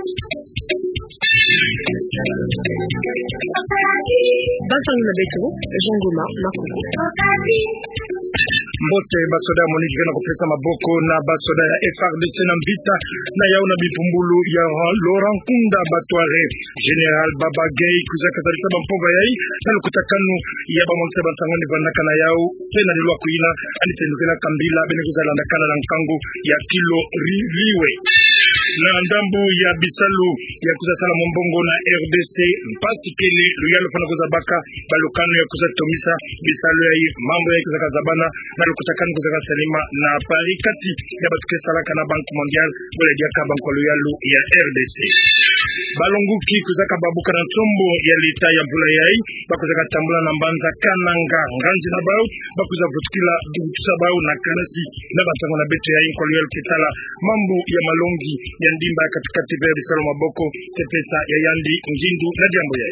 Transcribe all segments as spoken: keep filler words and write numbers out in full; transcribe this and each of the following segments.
Bansangu na beto Jean Goma Makoko Mbote basoda ya Monique na kupesa maboko na basoda ya F R D C na mbita na yao na bipumbulu ya Laurent Kunda Batware General Baba Gay kuzaka tarisa bampoga yai na lukutakanu ya bamonse Bansangu ni bandaka na yao tena nilwa kuina alitendukela kambila bene kuzalanda kana na nkangu ya kilo riwe na ndambu ya bisalu ya kuzasala mombongo na R D C mpati kele luyalo fana kuzabaka balukano ya kuzatomisa bisalu ya mambo ya kuzaka zabana na lukutakanu kuzaka salima na Paris kati ya batuke salaka na Banque Mondiale wale diaka banko luyalo ya R D C balonguki kuzaka babuka na tombo ya lita ya mbula yai bakuzaka tambula na mbanza kananga nganji na bao bakuza vutukila dukutusa bao na kanasi na Bansangu na beto ya inko luyalo kitala mambo ya malongi ya ndimba katikati vya bisalo maboko tepesa ya yandi njindu na jambo ya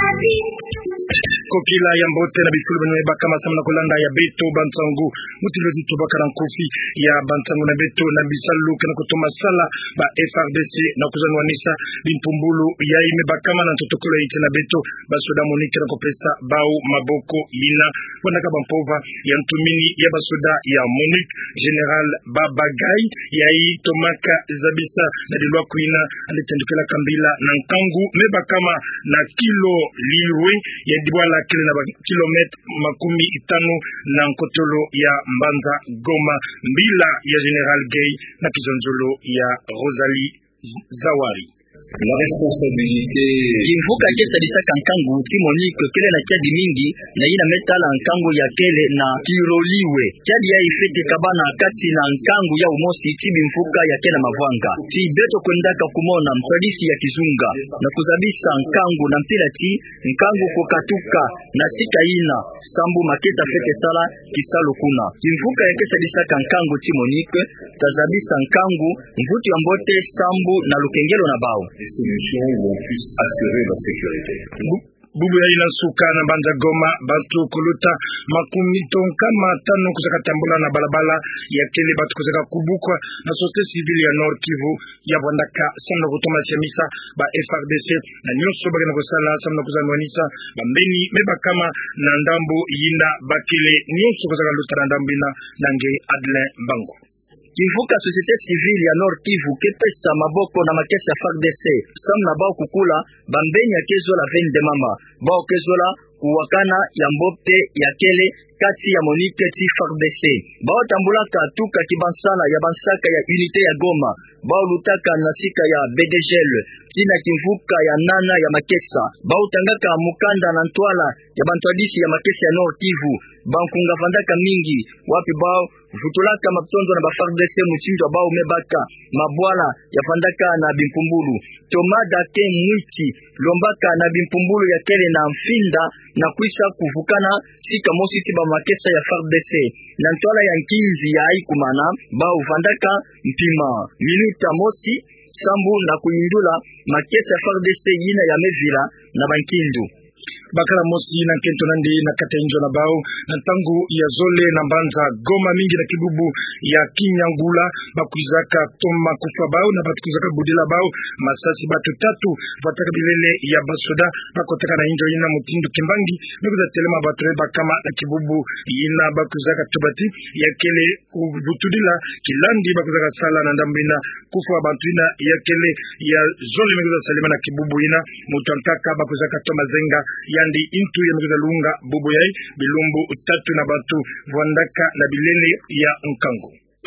kokila ya mbote na bifulu banweba kama samna kulanda ya beto Bansangu mutilozi tubaka na kofi ya Bansangu na beto na bisalu kana kutuma sala ba F R D C na kuzanwanisa bimpumbulu ya ime bakama na totokolo iti na beto basoda Monique na kopesa bao maboko ina wanaka bampova ya ntumini ya basoda ya Monique General Baba Gay ya hii tomaka zabisa na dilwa kuina alitendukela kambila na nkangu meba kama na kilo liwe ya dibwala kile na kilometre makumi itano na nkotolo ya Mbanza Goma mbila ya General Gay na kizonzolo ya Rosalie Zawari. La responsabilité Kimvuka kesa disaka nkangu ti Monique kele na chadi mingi na ina metala nkangu ya kele na kiroliwe chadi ya ifete kabana kati na nkangu ya umosi ti bimvuka ya kele mavanga ti beto kwendaka kumona msadisi ya kizunga na kuzabisa nkangu na mpila ti nkangu kokatuka na sika ina sambu maketa fete sala kisalo kuna kimvuka ya kesa disaka nkangu ti Monique tazabisa nkangu mvuti ya mbote sambu na lukengelo na bao des solutions où on puisse assurer la sécurité. Bubu ya ina suka na Mbanza Goma batu kuluta makumi tonkama tano kuzaka tambula na balabala ya kele batu kuzaka kubukwa na sote civil ya Nord Kivu ya Bwandaka samna kutoma semisa ba F R D C na nyoso bagi na kusala samna kuzanwanisa bambeni meba kama na ndambo yina bakile nyoso kuzaka luta na ndambo ina nange Adlin Mbango. Kivuka société civile ya Nord Kivu kepesa maboko na makesi ya F A R D C samna bao kukula bambenya kezo la veine de mama bao kezo la kuwakana ya mbote ya kele kati ya Monique ti F A R D C bao tambulaka tuka kibansala ya bansaka ya unité ya Goma bao lutaka na sika ya B D G L tina kivuka ya nana ya makesa bao tangaka mukanda na ntwala ya bantwadisi ya makesa ya Nord Kivu bankunga vandaka mingi wapi bao futulaka maptonzo na ba F A R D C muchinjwa bao mebaka mabwala ya vandaka na bimpumbulu tomada ke mwiti lombaka na bimpumbulu ya kele na mfinda na kuisa kuvukana sika mosi tiba makesa ya F A R D C na ntwala ya nkinzi ya aikumana bao vandaka mpima minuta mosi sambu na kuindula makesa ya F A R D C yina ya mevila na bankindu bakala mosi na kento nandi na katenjo na bao na tangu ya zole na Mbanza Goma mingi na kibubu ya Kinyangula bakuzaka toma kufa bao na bakuzaka budila bao masasi batu tatu bataka bilele ya basoda bakotaka na injo ina mutindu kimbangi bikuza telema batu bakama na kibubu ina bakuzaka tubati ya kele kubutudila kilandi bakuzaka sala na ndambina kufa batu ina ya kele ya zole bikuza salima na kibubu ina mutantaka bakuzaka toma zenga yandi intu ya mkuza lunga bubu yai bilumbu utatu na batu vwandaka na bilele ya nkango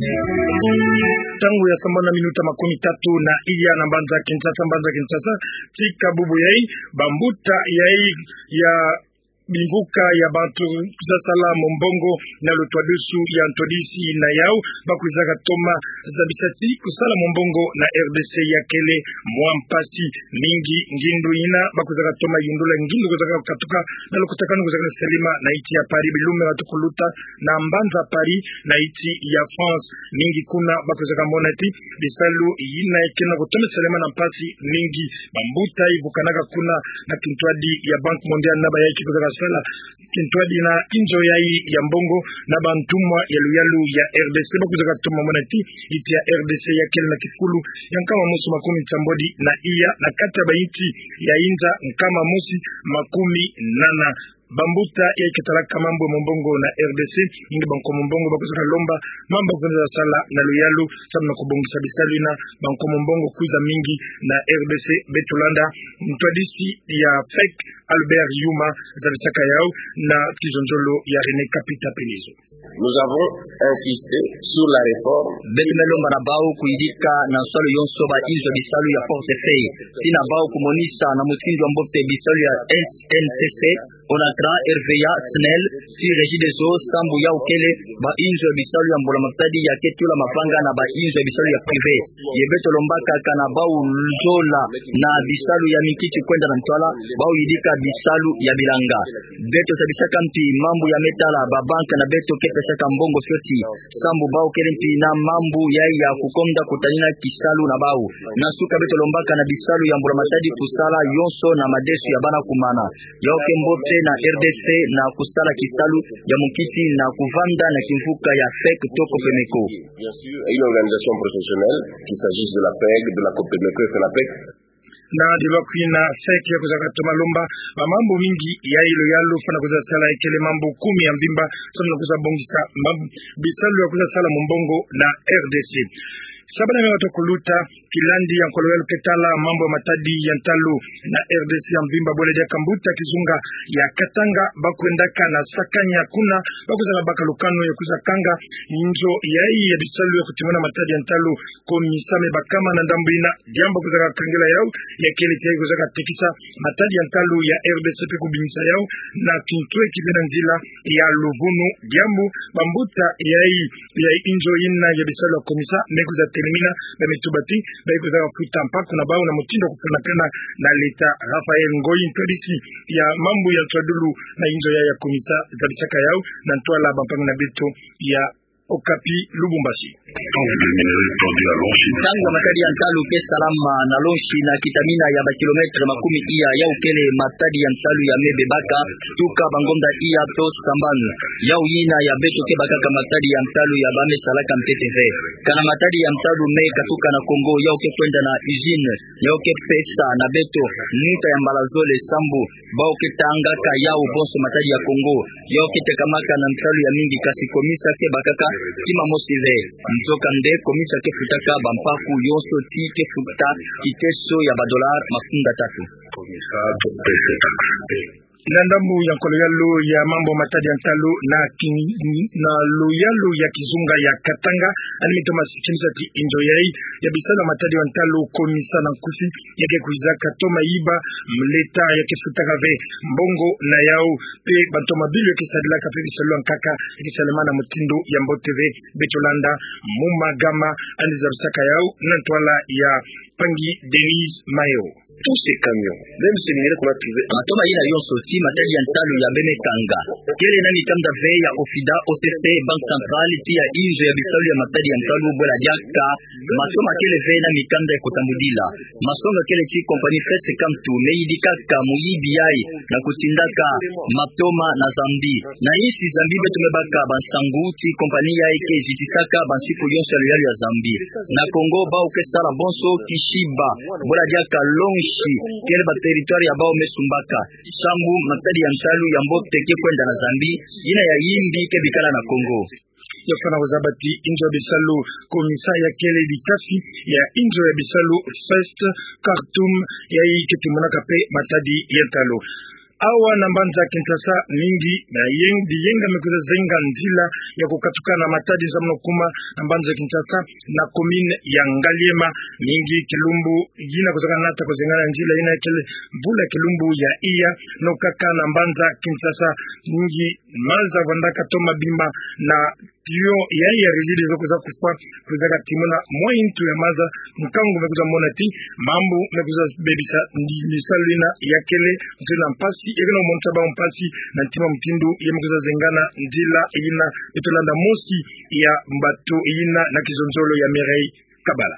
tangu ya sambana minuta makumi tatu na iya na Mbanza Kinshasa Mbanza Kinshasa tika bubu yai bambuta yai ya binguka ya bantu kuzasala mombongo na lutwadusu ya Antodisi na yao bakuzaka toma zabisati kusala mombongo na R D C ya kele mwampasi mingi njindu ina bakuzaka toma yundula ngindu kuzaka katuka na lukutakanu kuzaka selima na iti ya Paris bilume watukuluta na Mbanza Paris na iti ya France mingi kuna bakuzaka monati bisalu ina ikena kutome selima na mpasi mingi bambuta ibukanaka kuna na kintwadi ya Banque Mondiale na bayaiki kuzaka sala kintwadi na injo yai ya mbongo na bantumwa ya luyalu ya R D C bakuza katuma monati iti ya R D C ya kele na kikulu ya nkama musu makumi chambodi na iya na kata baiti ya inja nkama musi makumi nana bambuta ya kitalaka mambo mbongo na R D C ingi banko mbongo bakuza lomba mambo kunza sala na luyalu sabu na kubongisa bisalina banko mbongo kuza mingi na R D C Betulanda mtwadisi ya F E C Albert Yuma zalisaka yao na kizonjolo ya René Kapita Penizo. Nous avons insisté sur la réforme. Betumelo marabao kuidika na swalo yonso ba injo bisalu ya portefeuille. Sina bao kumonisa na mutindo wa mbote bisalu ya S N C C, Onatra, R V A, S N E L, si Régie des Eaux, Sambu ya ukele ba injo bisalu ya mbola matadi ya ketula mapanga na ba injo bisalu ya privé. Yebeto lombaka kana bao njola na bisalu ya mikiti kwenda na mtwala, bao yidika bisalu ya bilanga. Beto sabisaka mti mambu ya metala ba banka na beto kepe saka mbongo fyoti. Sambu bao kelempi na mambu ya ya kukonda kutanina kisalu na bao. Nasuka beto lombaka na bisalu ya mbola matadi kusala yonso na madesu ya bana kumana. Yaoke mbote na R D C na kusala kisalu ya mukiti na kuvanda na kimfuka ya F E C toko Femeko. Bien sûr, une organisation professionnelle, qu'il s'agisse de la P E C, de la Copemeko et de la P E C. Na dilokwina feki ya kuzaka tumalomba mambo mingi ya ilo yalo fana kuza sala ikele mambo kumi ya mbimba sana kuza bongisa bisalu ya kuza sala mbongo na R D C. Sabana mewa tokuluta kilandi ya nkolowelu ketala mambo ya matadi ya ntalu na R D C ya mbimba bole dia kambuta kizunga ya katanga bakuendaka na sakanya kuna bakuza baka lukano ya kuza kanga injo ya hii ya bisalu ya kutimona matadi ya ntalu komisame bakama na ndambina diamba kuza kangela yao ya kele kia kuza katekisa matadi ya ntalu ya R D C pe kubinisa yao na kintue kibena njila ya luvunu diambu bambuta ya hii ya injo ina ya bisalu ya komisa mekuza termina na mitubati baiko za kuita mpaka na bao na mtindo kuponakana na leta Rafael Ngoi mpelisi ya mambo ya twadulu na injo ya ya komisa za bisaka yao na ntwala bampanga na beto ya Okapi Lubumbashi. Tangu matadi ya ntalu ke salama na lonshi na kitamina ya bakilometre makumi iya ya ukele matadi ya ntalu ya mebebaka tuka bangonda iya to samban ya uyina ya beto ke bakaka matadi ya ntalu ya bame salaka mteteve kana matadi ya ntalu me katuka na Kongo ya uke kwenda na usine ya uke pesa na beto nita ya mbalazole sambu ba uke tanga ka ya ubonso matadi ya Kongo ya uke tekamaka na ntalu ya mingi kasi komisa ke bakaka kima mosive mtoka nde komisa ke futaka bampaku yonso ti ke futa kiteso ya badolar mafunda tatu Landambu ya nkoloyalo ya mambo matadi ya ntalo na kin, na loyalo ya kizunga ya Katanga animito masikimisa ti injo yai ya bisala matadi ya ntalo komisa na nkusi yake kuizaka toma iba mleta yake futagave mbongo na yao pe bantoma bilu yake sadilaka pe bisalo nkaka yake salemana mutindo ya mboteve Betulanda Muma Gama anizarusaka yao na ntwala ya Pangi Denise Mayo. Tous ces camions, même ces minéraux qu'on a trouvé, matoma ina yonso ti matadi ya ntalo ya beme kanga kele nani kanda ve ya ofida O C C Banque Centrale ti ya injo ya bisalu ya matadi ya ntalo bola diaka matoma kele ve na mikanda ya kotambudila masonga kele ti kompani fese kamtu meidikaka muyibi yai na kutindaka matoma na Zambi na isi Zambi betumebaka bansangu ti kompani yai ke jitisaka bansiku yonso ya ya Zambi na Kongo ba ukesala bonso kishiba bola diaka long kele ba territoire ya bao mesumbaka sambu matadi ya msalu ya mbote ke kwenda na Zambi ina ya yimbi ke bikala na Kongo yafana wazabati injo bisalu komisa ya kele bitafi ya injo ya bisalu First Khartoum ya ikitimuna kape matadi ya talo awa na mbanza Kinshasa mingi na yengi yenga mekuza zenga ndila ya kukatukana matadi za mnokuma na mbanza Kinshasa na komine ya Ngaliema mingi Kilumbu jina kuzaka nata kuzengana njila ina kele mbula Kilumbu ya iya no kaka na mbanza Kinshasa mingi maza vandaka toma bimba na tiyo ya ya rijidi zoko za kuspa kuzaka timuna mwa intu ya maza mkangu mekuza monati mambu mekuza bebisa nisalina ya kele mtuna mpasi egena montaba mpasi na ntima mtindu ya mekuza zengana ndila ina Betulanda mosi ya mbato ina na kizonzolo ya Mirei Kabala.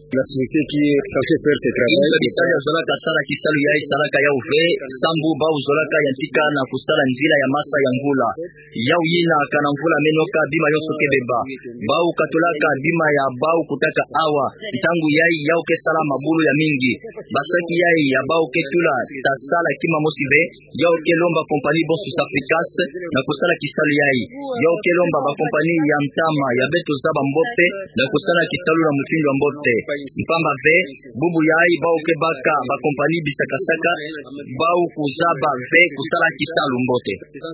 La société qui est censée faire ses travaux. Bisali ya zolaka sala kisalu ya salaka ya uve sambu ba uzolaka ya tika na kusala nzila ya masa ya mvula. Ya uyina kana mvula menoka bima yoso kebeba. Bau katolaka bima ya bau kutaka awa. Tangu yai yao kesala mabulu ya mingi. Basaki yai ya bau ketula tasala kima mosive. Yao kelomba kompani bonsu safikas na kusala kisalu yai. Yao kelomba ba kompani ya mtama ya beto zaba mbote na kusala kisalu na mutindo mbote. Mpamba ve bubu yai bau kebaka ba kompani bisakasaka bau kuzaba ve kusala kisalu mbote.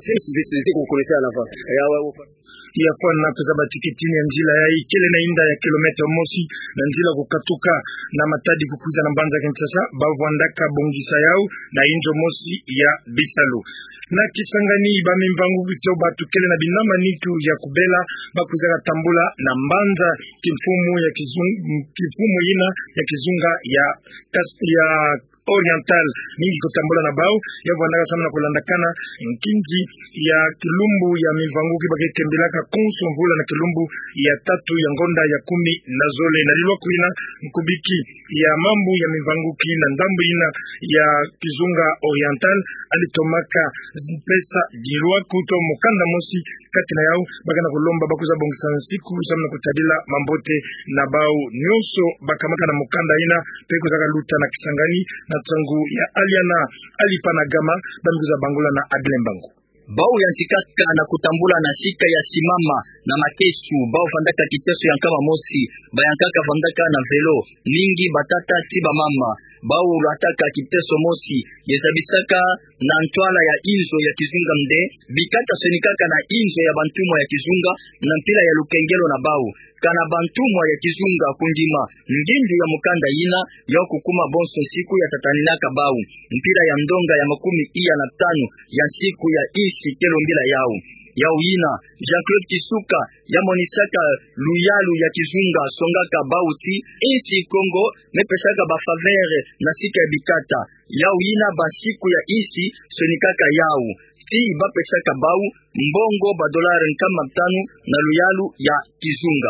Ya kwa na pesa batiketini ya njila ya ikele na inda ya kilometa mosi na njila kukatuka na matadi kukuza na mbanza Kinshasa bavu andaka bongisa yao na injo mosi ya Bisalu. Na Kisangani bamimvangu kito batukele na binama nitu ya kubela bakuzaka tambula na mbanza kimfumu ya kizunga kimfumu ina ya kizunga ya ya Oriental mingi kutambula na bao ya vandaka sana na kulandakana nkinji ya kilumbu ya mivangu kibake kembelaka konso mvula na kilumbu ya tatu ya ngonda ya kumi na zole na lilwa kuina mkubiki ya mambu ya mivangu kina ndambu ina ya kizunga Oriental alitomaka pesa dilwa kuto mukanda mosi kati na yao bakana kulomba bakuza bongisa siku samna kutabila mambote na bao nyoso bakamaka na mukanda ina peko zaka luta na Kisangani na tsangu ya aliana alipanagama bamguza bangula na adlembangu bau ya nsikaka na kutambula na sika ya simama na makesu bau vandaka kiteso ya nkama mosi bayankaka vandaka na velo mingi batata tiba mama bau lataka kiteso mosi yezabisaka na ntwala ya inzo ya kizunga mde bikata senikaka na inzo ya bantumwa ya kizunga na mpila ya lukengelo na bau kana bantumwa ya kizunga kundima ngindi ya mukanda ina ya kukuma bonso siku ya tataninaka bau mpila ya ndonga ya makumi iya na tano ya siku ya isi kelo mbila yao ya uina Jean-Claude Kisuka ya monisaka luyalu ya kizunga songaka bauti isi Kongo mepesaka ba favere na sika ya bikata ya uina ba siku ya isi sonikaka yao si bapesaka bau mbongo ba dolari nkama tano na luyalu ya kizunga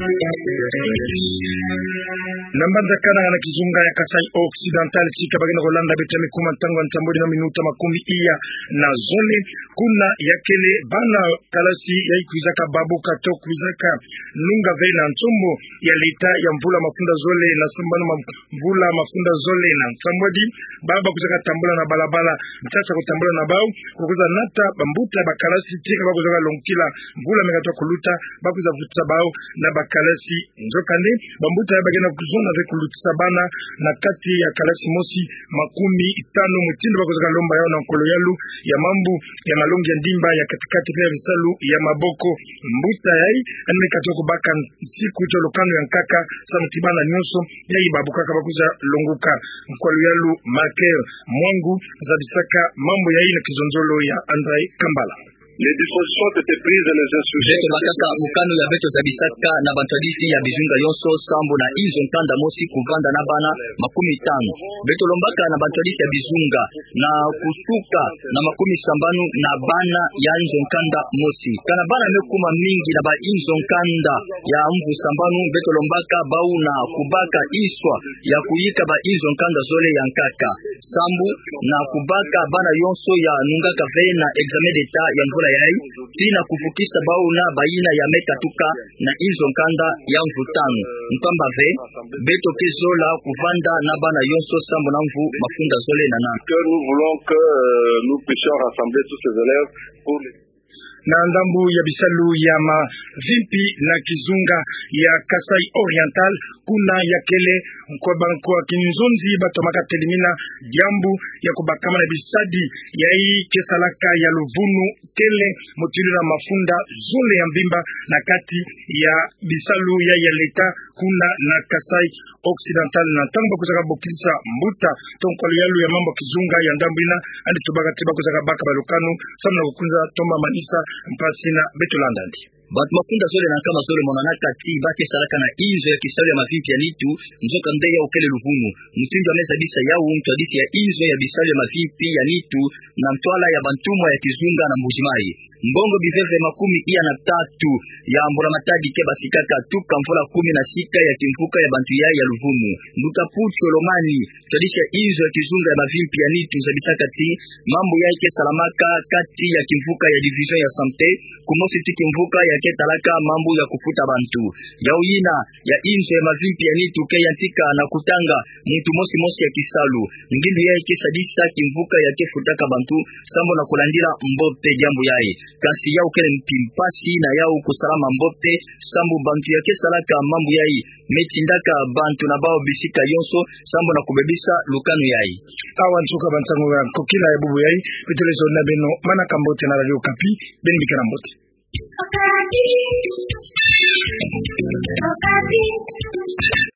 nambanza kana na kizunga ya Kasai Occidental sika bagina Holanda betame kuma tangwa ntambodi na minuta makumi iya na zone kuna yakele bana kalasi ya ikuizaka babu kato kuizaka nunga vena ntombo ya leta ya mvula mafunda zole na sambano mvula mafunda zole na nsambodi baba kuzaka tambula na balabala mtasa kutambula na bau kukuza nata bambuta bakalasi tika bakuzaka lonkila mvula megatoa kuluta bakuza vutsa bau na bakalasi njokande bambuta ya bagena kuzona ve kulutisa bana na kati ya kalasi mosi makumi tano mutindo bakuzaka lomba yao na nkolo yalu ya mambu ya malongi ya ndimba ya katikati pia visalu ya maboko mbuta yai anime katoko kubaka siku ito lokano ya nkaka samtibana nyoso yai babukaka bakuza longuka nkolo yalu maker mwangu zabisaka mambo yai na kizonzolo ya Andrei Kambala. Les dispositions étaient prises et les instructions bakaka mukano ya beto zabisaka na bantadisi ya bijunga yonso sambo na izo ntanda mosi kuvanda na bana makumi tano beto lombaka na bantadisi ya bijunga na kusuka na makumi sambanu na bana ya izo nkanda mosi kana bana mekuma mingi na ba izo nkanda ya mvu sambanu beto lombaka bau na kubaka iswa ya kuyika ba izo nkanda zole ya nkaka sambu na kubaka bana yonso ya nungaka vena examen d'etat ya mvula yai tina kufukisa bau na baina ya meta tuka na izo nkanda ya mvutano mpamba ve beto kezola kuvanda na bana yonso sambo na mvu mafunda zole na na que nous voulons que euh, nous puissions rassembler tous ces élèves pour les na ndambu ya bisalu ya mavimpi na kizunga ya Kasai Oriental kuna yakele mkoba kwa kinzonzi batomaka telimina jambu ya kubakama na bisadi ya hii kesalaka ya luvunu kele motili na mafunda zule ya mbimba na kati ya bisalu ya yaleta kuna na Kasai Occidental na tangu kuzaka bokisa mbuta tonkoli yalu ya mambo kizunga ya ndambu ina andi tubaka tiba kuzaka baka balukanu samna kukunza toma manisa mpasina Betulanda ndi batu makunda zole na kama zole monana kati bake salaka na inzo ya kisalu ya mavipi ya nitu nzoka ndeya ukele luvumu mutindo ameza bisa yao mtu hadithi ya inzo ya bisalu ya mavipi ya nitu na mtwala ya bantumwa ya kizunga na mbujimai mbongo biveve makumi iya na tatu ya mbula matadi ke basikaka tuka mvula kumi na sita ya kimfuka ya bantu ya ya luvumu mbuta pucho lomani tradisha inzo ya kizunga ya mavimpi ya nitu zabitaka ti mambo ya ike salamaka kati ya kimfuka ya division ya sante kumosi ti kimfuka ya ke talaka mambo ya kufuta bantu ya uyina ya inzo ya mavimpi ya nitu ke yantika na kutanga mtu mosi mosi ya kisalu ngindi ya ike sadisa kimfuka ya ke futaka bantu sambo na kulandila mbote jambo yae kasi yao kele mpimpasi na yao kusalama mbote sambu bantu ya kesalaka mambu yai metindaka bantu na bao bisika yonso sambu na kubebisa lukanu yai awa nsuka bantango ya kokila ya bubu yai bitelezo na beno mana kambote na radio kapi ben bikara mbote Okati Okati